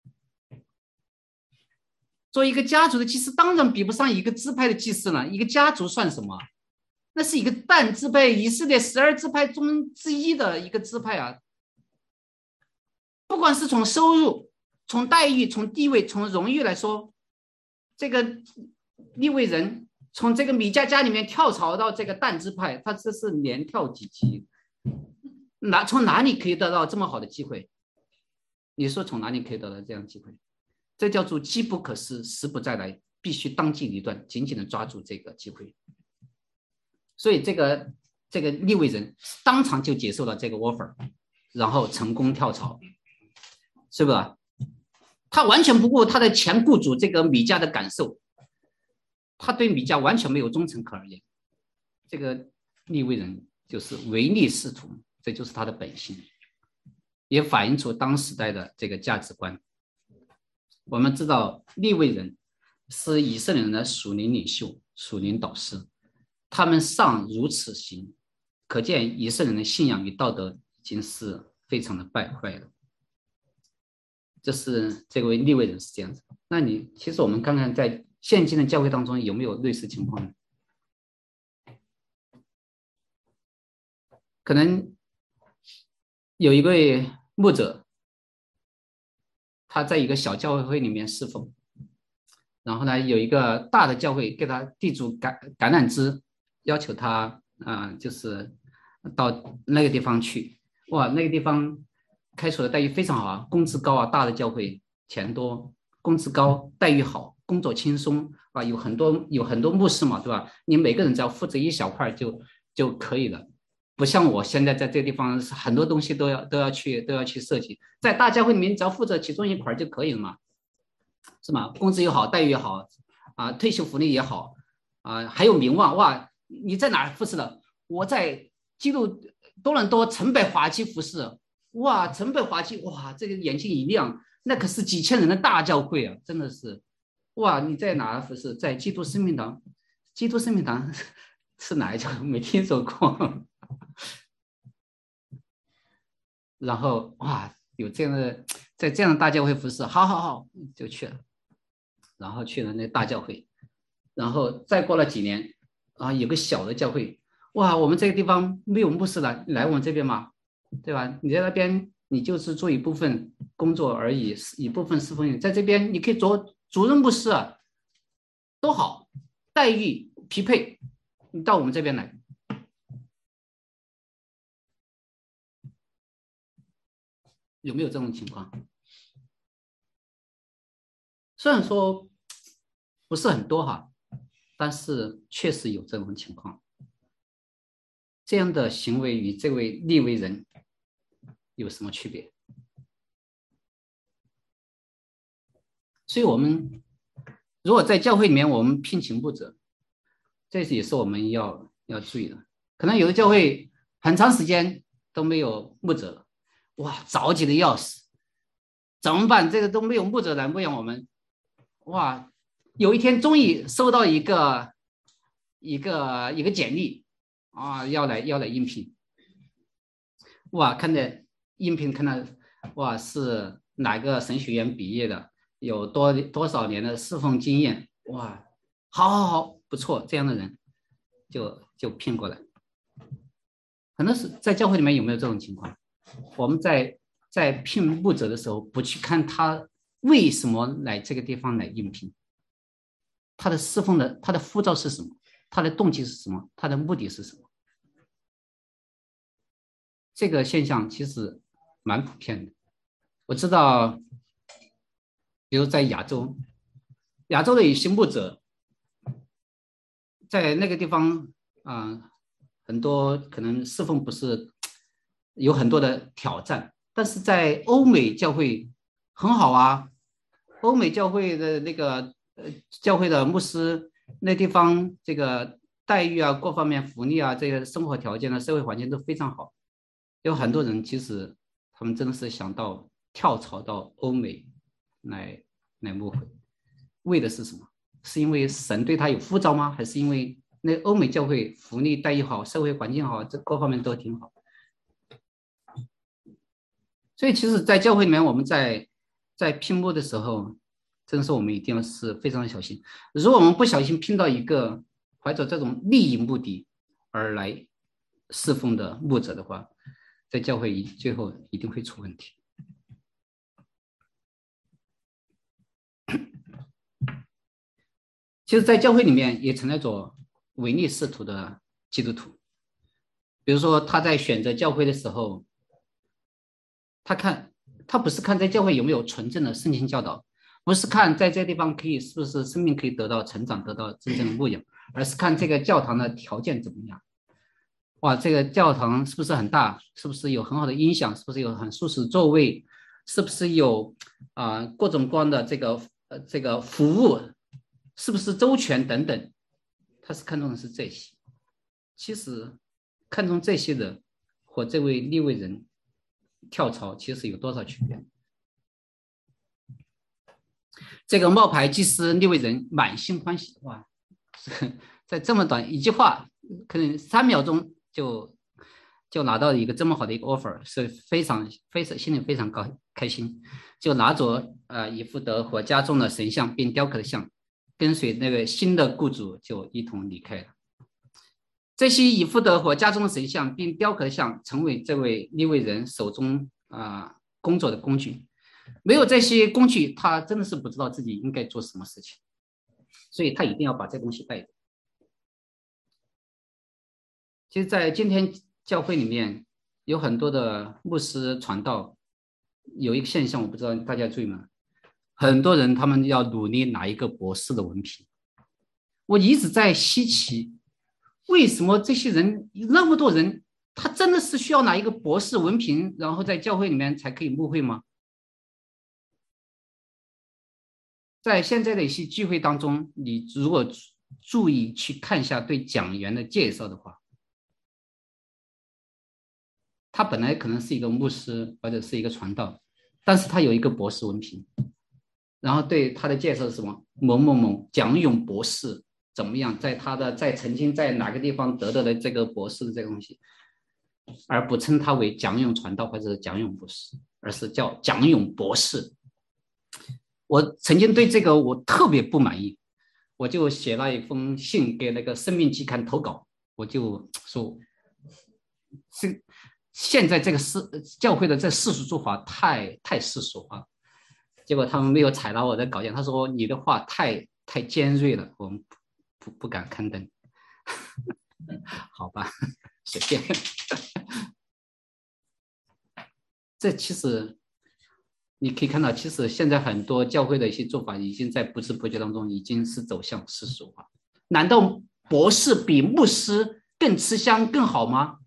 A: 做一个家族的祭司当然比不上一个支派的祭司了，一个家族算什么？那是一个但支派，以色列12支派中之一的一个支派啊。不管是从收入、从待遇、从地位、从荣誉来说，这个利未人从这个米迦家里面跳槽到这个但支派，他这是连跳几级，从哪里可以得到这么好的机会？你说从哪里可以得到这样的机会？这叫做机不可失，时不再来，必须当机立断，紧紧的抓住这个机会。所以这个利未人当场就接受了这个 offer， 然后成功跳槽，是不是？他完全不顾他的前雇主这个米迦的感受，他对米迦完全没有忠诚可言。这个利未人就是唯利是图，这就是他的本性，也反映出当时代的这个价值观。我们知道利未人是以色列人的属灵领袖、属灵导师，他们尚如此行，可见以色列人的信仰与道德已经是非常的败坏了。这是这位利未人是这样子。那其实我们看看在现今的教会当中有没有类似情况呢？可能有一位牧者，他在一个小教会里面侍奉，然后呢，有一个大的教会给他递出橄榄枝，要求他就是到那个地方去。哇，那个地方开除的待遇非常好啊，工资高啊，大的教会钱多，工资高，待遇好，工作轻松啊，有很多牧师嘛，对吧？你每个人只要负责一小块就可以了。不像我现在在这个地方，很多东西都要去设计。在大教会里面，你只要负责其中一块就可以了嘛，是吗？工资又好，待遇也好啊，退休福利也好啊，还有名望哇！你在哪儿服侍的？我在多伦多城北华基服侍。哇，城北华基哇，这个眼睛一亮，那可是几千人的大教会啊，真的是哇！你在哪儿服侍？在基督生命堂。基督生命堂是哪一家？没听说过。然后哇，有这样的在这样的大教会服侍，好就去了，然后去了那大教会，然后再过了几年啊，有个小的教会，哇，我们这个地方没有牧师了，你来我们这边嘛，对吧？你在那边你就是做一部分工作而已，一部分侍奉，在这边你可以做主任牧师啊，都好，待遇匹配，你到我们这边来。有没有这种情况？虽然说不是很多哈，但是确实有这种情况。这样的行为与这位利未人有什么区别？所以我们如果在教会里面我们聘请牧者，这也是我们要注意的。可能有的教会很长时间都没有牧者，哇，着急的要死，怎么办？这个都没有牧者来牧养我们，哇，有一天终于收到一个简历啊，要来应聘，哇，看的应聘看到哇是哪个神学院毕业的，有多少年的侍奉经验，哇，好，不错，这样的人就聘过来。可能是在教会里面有没有这种情况？我们在聘牧者的时候，不去看他为什么来这个地方来应聘，他的侍奉的他的呼召是什么，他的动机是什么，他的目的是什么？这个现象其实蛮普遍的。我知道，比如在亚洲的有些牧者在那个地方很多可能侍奉不是有很多的挑战，但是在欧美教会很好啊。欧美教会的那个教会的牧师那地方这个待遇啊，各方面福利啊，这个生活条件啊，社会环境都非常好。有很多人其实他们真的是想跳槽到欧美来牧会。 为的是什么？是因为神对他有呼召吗？还是因为那欧美教会福利待遇好，社会环境好，这各方面都挺好？所以其实，在教会里面，我们在拼募的时候，真的是我们一定要是非常小心。如果我们不小心拼到一个怀着这种利益目的而来侍奉的牧者的话，在教会最后一定会出问题。其实，在教会里面也存在着唯利是图的基督徒，比如说他在选择教会的时候，他不是看在教会有没有纯正的圣经教导，不是看在这地方是不是生命可以得到成长，得到真正的牧养，而是看这个教堂的条件怎么样。哇，这个教堂是不是很大？是不是有很好的音响？是不是有很舒适的座位？是不是有各种各样的这个服务？是不是周全等等？他是看重的是这些。其实看重这些的和这位利未人跳槽其实有多少区别？这个冒牌祭司利未人满心欢喜，哇，在这么短一句话，可能3秒钟就拿到一个这么好的一个 offer， 是非常心里非常开心，就拿着以弗得和家中的神像并雕刻的像，跟随那个新的雇主就一同离开了。这些以弗得和家中的神像并雕刻的像成为这位利未人手中工作的工具。没有这些工具，他真的是不知道自己应该做什么事情，所以他一定要把这东西带着。其实，在今天教会里面，有很多的牧师传道，有一个现象，我不知道大家注意吗？很多人他们要努力拿一个博士的文凭。我一直在稀奇，为什么这些人那么多人，他真的是需要拿一个博士文凭，然后在教会里面才可以牧会吗？在现在的一些聚会当中，你如果注意去看一下对讲员的介绍的话，他本来可能是一个牧师或者是一个传道，但是他有一个博士文凭，然后对他的介绍是什么？某某某蒋勇博士怎么样？在曾经在哪个地方得到的这个博士的这个东西，而不称他为蒋勇传道或者是蒋勇博士，而是叫蒋勇博士。我曾经对这个我特别不满意，我就写了一封信给那个生命期刊投稿，我就说，现在这个教会的这世俗做法太世俗化，结果他们没有采纳我的稿件，他说你的话太尖锐了，我们不敢刊登。好吧，随便。这其实你可以看到，其实现在很多教会的一些做法，已经在不知不觉当中已经是走向世俗化。难道博士比牧师更吃香更好吗？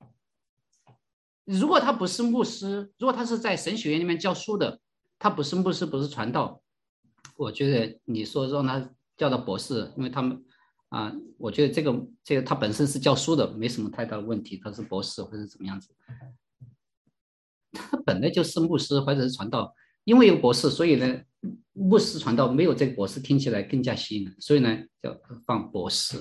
A: 如果他不是牧师，如果他是在神学院里面教书的，他不是牧师，不是传道，我觉得你说让他叫到博士，因为他们我觉得这个他本身是教书的，没什么太大的问题，他是博士或者怎么样子。他本来就是牧师或者是传道，因为有博士，所以呢，牧师传道没有这个博士听起来更加吸引人，所以呢，叫放博士。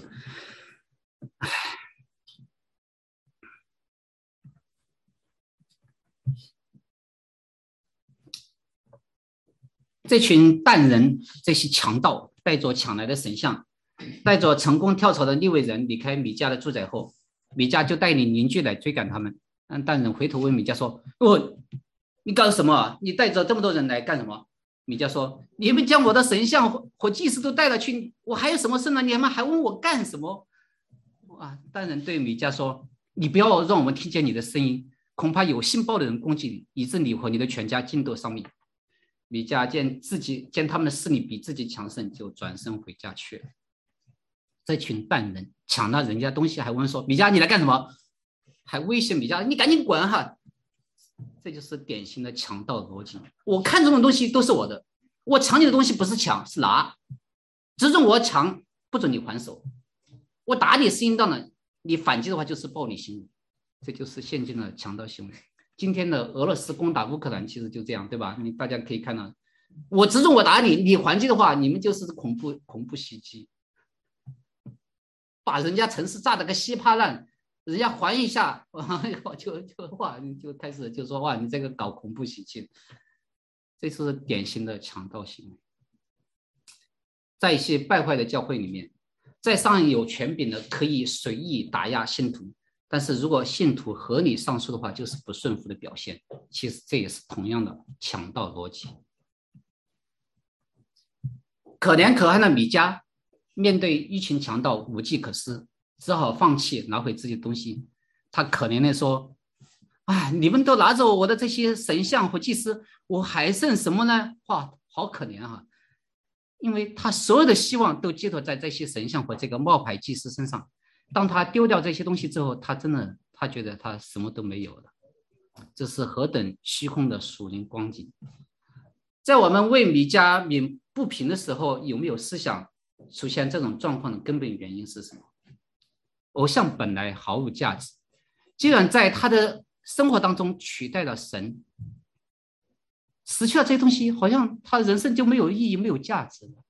A: 这群蛋人，这些强盗，带着抢来的神像，带着成功跳槽的利未人离开米迦的住宅后，米迦就带领邻居来追赶他们。蛋人回头问米迦说：“你干什么？你带着这么多人来干什么？”米迦说：“你们将我的神像和祭司都带了去，我还有什么事呢？你们还问我干什么？”蛋人对米迦说：“你不要让我们听见你的声音，恐怕有信报的人攻击你，以致你和你的全家尽都丧命。”米迦见他们的势力比自己强盛，就转身回家去了。这群蛋人抢了人家东西，还问说：“米迦，你来干什么？”还威胁米迦：“你赶紧滚哈！”这就是典型的强盗逻辑。我看中的东西都是我的，我抢你的东西不是抢，是拿。只准我抢，不准你还手。我打你是应当的，你反击的话就是暴力行为。这就是现今的强盗行为。今天的俄罗斯攻打乌克兰其实就这样，对吧？大家可以看到， 我直中我打你，你还击的话，你们就是恐怖袭击，把人家城市炸得个稀巴烂，人家还一下，就开始就说哇，你这个搞恐怖袭击，这是典型的强盗行为。在一些败坏的教会里面，在上有权柄的可以随意打压信徒，但是如果信徒合理上诉的话，就是不顺服的表现。其实这也是同样的强盗逻辑。可怜可恨的米迦面对一群强盗无计可施，只好放弃拿回自己的东西。他可怜的说：哎，你们都拿走我的这些神像和祭司，我还剩什么呢？哇，好可怜啊！因为他所有的希望都寄托在这些神像和这个冒牌祭司身上。当他丢掉这些东西之后，他觉得他什么都没有了。这是何等虚空的属灵光景！在我们为米迦鸣不平的时候，有没有思想出现这种状况的根本原因是什么？偶像本来毫无价值，既然在他的生活当中取代了神，失去了这些东西，好像他人生就没有意义、没有价值了。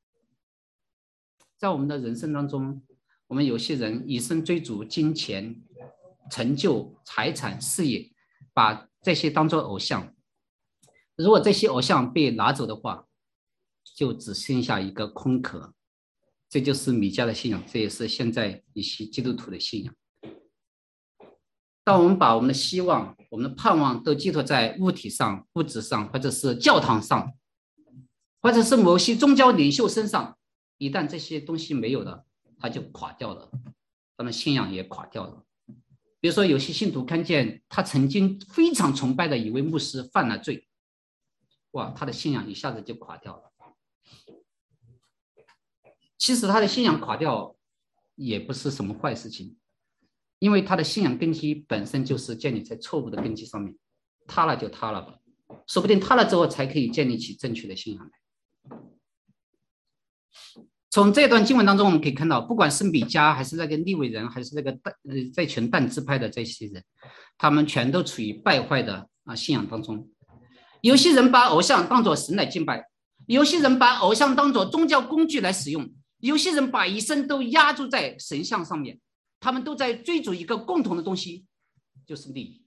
A: 在我们的人生当中，我们有些人以身追逐金钱、成就、财产、事业，把这些当作偶像。如果这些偶像被拿走的话，就只剩下一个空壳。这就是米迦的信仰，这也是现在一些基督徒的信仰。当我们把我们的希望、我们的盼望都寄托在物体上、物质上，或者是教堂上，或者是某些宗教领袖身上，一旦这些东西没有了，它就垮掉了，他们信仰也垮掉了。比如说，有些信徒看见他曾经非常崇拜的一位牧师犯了罪，哇，他的信仰一下子就垮掉了。其实他的信仰垮掉也不是什么坏事情，因为他的信仰根基本身就是建立在错误的根基上面，塌了就塌了吧，说不定塌了之后才可以建立起正确的信仰来。从这段经文当中，我们可以看到，不管是米迦，还是那个利未人，还是那个这群但支派的这些人，他们全都处于败坏的信仰当中。有些人把偶像当作神来敬拜，有些人把偶像当作宗教工具来使用，有些人把一生都压注在神像上面，他们都在追逐一个共同的东西，就是利益。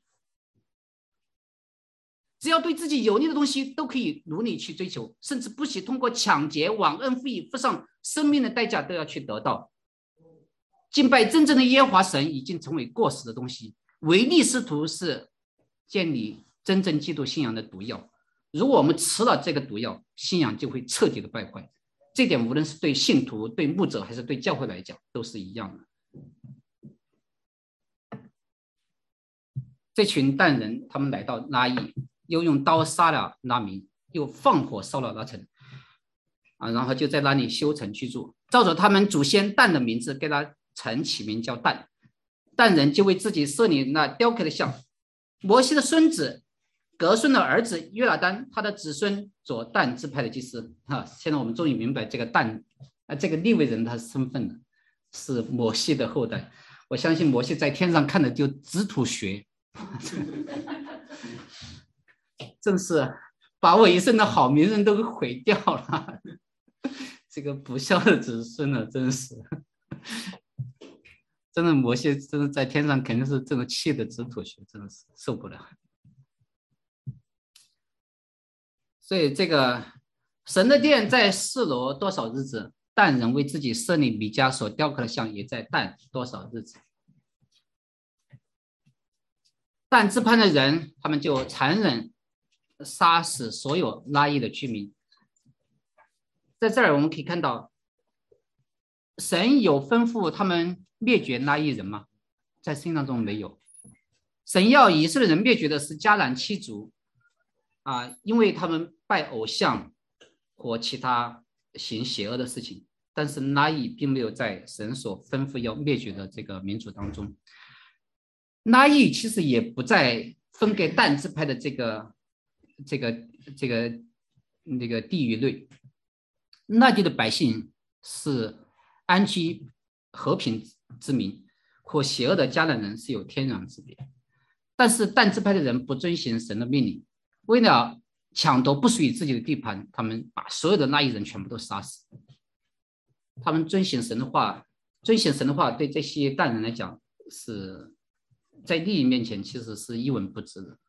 A: 只要对自己有利的东西都可以努力去追求，甚至不惜通过抢劫、忘恩负义、付上生命的代价都要去得到。敬拜真正的耶和华神已经成为过时的东西，唯利是图是建立真正基督信仰的毒药。如果我们吃了这个毒药，信仰就会彻底的败坏。这点无论是对信徒、对牧者还是对教会来讲都是一样的。这群但人他们来到拉邑，又用刀杀了拉民，又放火烧了拉城，然后就在那里修城居住，照着他们祖先但的名字，给他城起名叫但。但人就为自己设立那雕刻的像。摩西的孙子革孙的儿子约拿单，他的子孙做但支派的祭司。现在我们终于明白这个但这个利未人他的身份了，是摩西的后代。我相信摩西在天上看的就直吐血，真是把我一生的好名声都给毁掉了。这个不孝的子孙了，真是。真的摩西真的在天上肯定是真的气得直吐血，真的是受不了。所以这个神的殿在示罗多少日子，但人为自己设立米迦所雕刻的像也在但多少日子。但支派的人他们就残忍杀死所有拉邑的居民。在这儿我们可以看到，神有吩咐他们灭绝拉邑人吗？在圣经当中没有。神要以色列人灭绝的是迦南七族因为他们拜偶像或其他行邪恶的事情，但是拉邑并没有在神所吩咐要灭绝的这个民族当中。拉邑其实也不在分给但支派的这个地域内。那地的百姓是安居和平之民，和邪恶的迦南人是有天壤之别。但是但支派的人不遵循神的命令，为了抢夺不属于自己的地盘，他们把所有的那一人全部都杀死。他们遵循神的话，对这些但人来讲是在利益面前其实是一文不值的。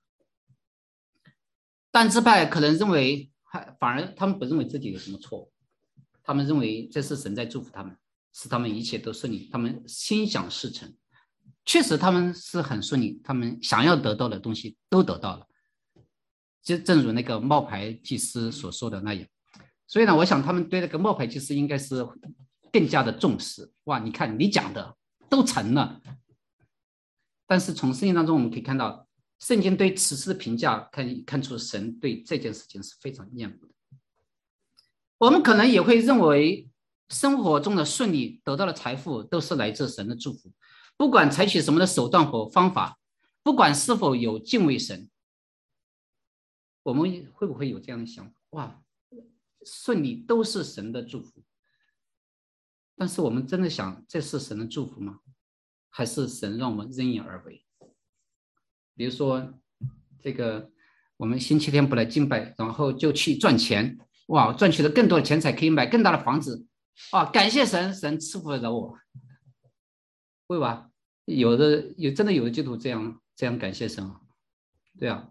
A: 但支派可能认为，反而他们不认为自己有什么错误，他们认为这是神在祝福他们，使他们一切都顺利，他们心想事成。确实他们是很顺利，他们想要得到的东西都得到了，就正如那个冒牌祭司所说的那样。所以呢，我想他们对那个冒牌祭司应该是更加的重视。哇，你看你讲的都成了。但是从圣经当中我们可以看到，圣经对此事的评价看出神对这件事情是非常厌恶的。我们可能也会认为生活中的顺利，得到的财富都是来自神的祝福，不管采取什么的手段或方法，不管是否有敬畏神，我们会不会有这样的想法？哇，顺利都是神的祝福。但是我们真的想这是神的祝福吗？还是神让我们任意而为？比如说这个我们星期天不来敬拜，然后就去赚钱，哇，赚取了更多的钱才可以买更大的房子，啊，感谢神，神赐福了我，会吧？真的有的基督徒这样感谢神啊，对啊。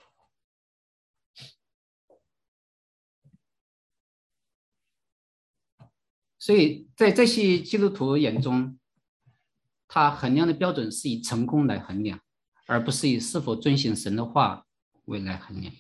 A: 所以在这些基督徒眼中，他衡量的标准是以成功来衡量，而不是以是否遵行神的话为来衡量。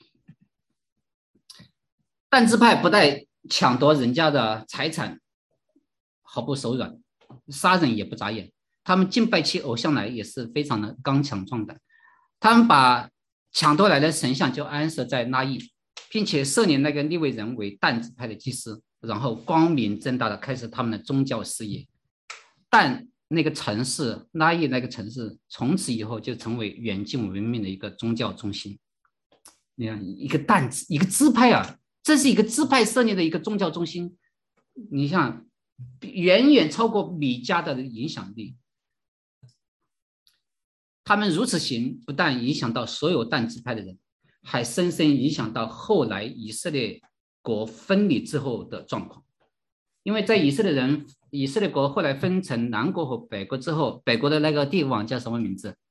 A: 但支派不但抢夺人家的财产毫不手软，杀人也不眨眼，他们敬拜起偶像来也是非常的刚强壮胆。他们把抢夺来的神像就安设在那邑，并且设立那个利未人为但支派的祭司，然后光明正大的开始他们的宗教事业。但那个城市拉邑那个城市从此以后就成为远近闻名的一个宗教中心。你看一个支派啊，这是一个支派设立的一个宗教中心，你像远远超过米迦的影响力。他们如此行，不但影响到所有但支派的人，还深深影响到后来以色列国分离之后的状况。因为在以色列国后来分成南国和北国之后，北国的那个帝王叫什么名字？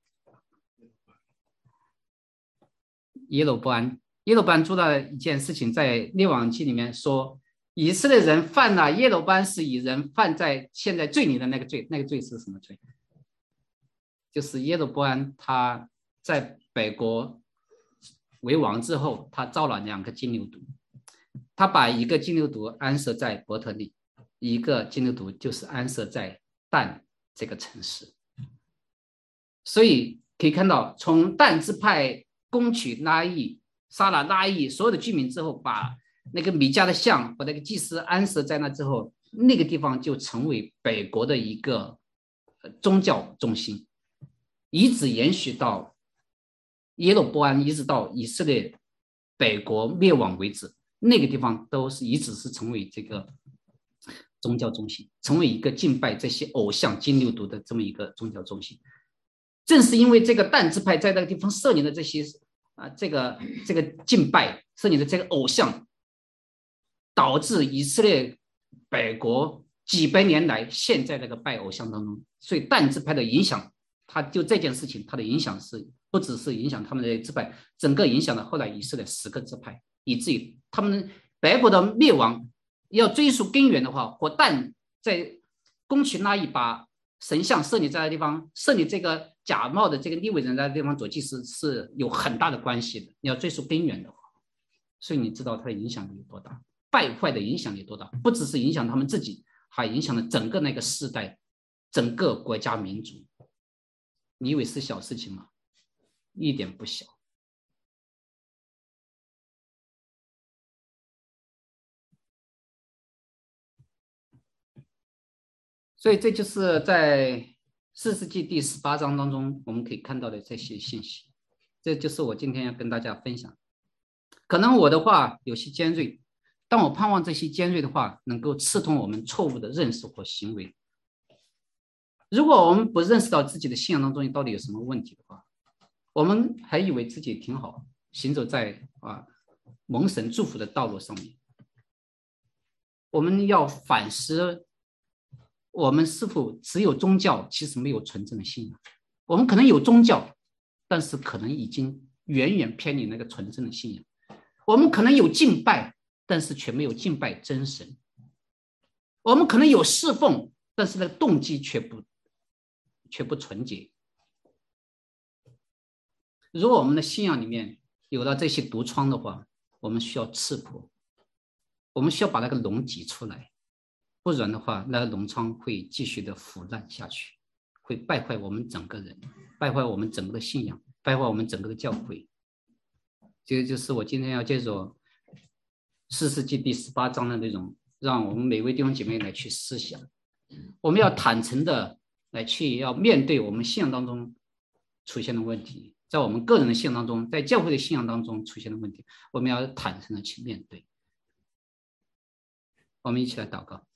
A: 耶罗波安。耶罗波安做了一件事情，在列王记里面说，以色列人犯了耶罗波安是以人犯在现在罪里的那个罪，那个罪是什么罪？就是耶罗波安他在北国为王之后，他造了2个金牛犊，他把一个金牛犊安设在伯特利，一个金牛犊就是安设在但这个城市。所以可以看到，从但支派攻取拉邑，杀了拉邑所有的居民之后，把那个米迦的像和那个祭司安设在那之后，那个地方就成为北国的一个宗教中心，一直延续到耶罗波安，一直到以色列北国灭亡为止，那个地方都是一直是成为这个宗教中心，成为一个敬拜这些偶像金牛犊的这么一个宗教中心。正是因为这个但支派在那个地方设立的这些这个敬拜设立的这个偶像，导致以色列北国几百年来陷在那个拜偶像当中。所以但支派的影响，他就这件事情，他的影响是不只是影响他们的支派，整个影响了后来以色列10个支派，以至于他们北国的灭亡要追溯根源的话，和但在攻取那一把神像设立在的地方，设立这个假冒的这个利未人在的地方做祭司是有很大的关系的。你要追溯根源的话，所以你知道它的影响力有多大，败坏的影响力有多大，不只是影响他们自己，还影响了整个那个世代，整个国家民族。你以为是小事情吗？一点不小。所以这就是在士师记第18章当中我们可以看到的这些信息，这就是我今天要跟大家分享。可能我的话有些尖锐，但我盼望这些尖锐的话能够刺痛我们错误的认识或行为。如果我们不认识到自己的信仰当中到底有什么问题的话，我们还以为自己挺好，行走在蒙神祝福的道路上面。我们要反思，我们是否只有宗教，其实没有纯正的信仰？我们可能有宗教，但是可能已经远远偏离那个纯正的信仰。我们可能有敬拜，但是却没有敬拜真神。我们可能有侍奉，但是那个动机却不纯洁。如果我们的信仰里面有了这些毒疮的话，我们需要刺破，我们需要把那个脓挤出来，不然的话，那个脓疮会继续的腐烂下去，会败坏我们整个人，败坏我们整个的信仰，败坏我们整个的教会。这个就是我今天要借着4世纪第18章的内容，让我们每位弟兄姐妹来去思想。我们要坦诚的要面对我们信仰当中出现的问题，在我们个人的信仰当中，在教会的信仰当中出现的问题，我们要坦诚的去面对。我们一起来祷告。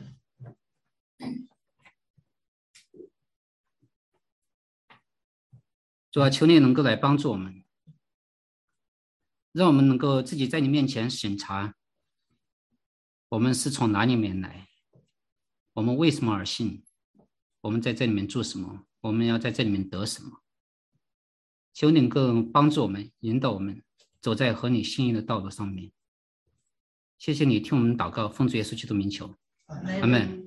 A: 主啊，求你能够来帮助我们，让我们能够自己在你面前审查，我们是从哪里面来，我们为什么而信，我们在这里面做什么，我们要在这里面得什么。求你能够帮助我们，引导我们走在合你心意的道路上面。谢谢你听我们祷告，奉主耶稣基督名求，阿们。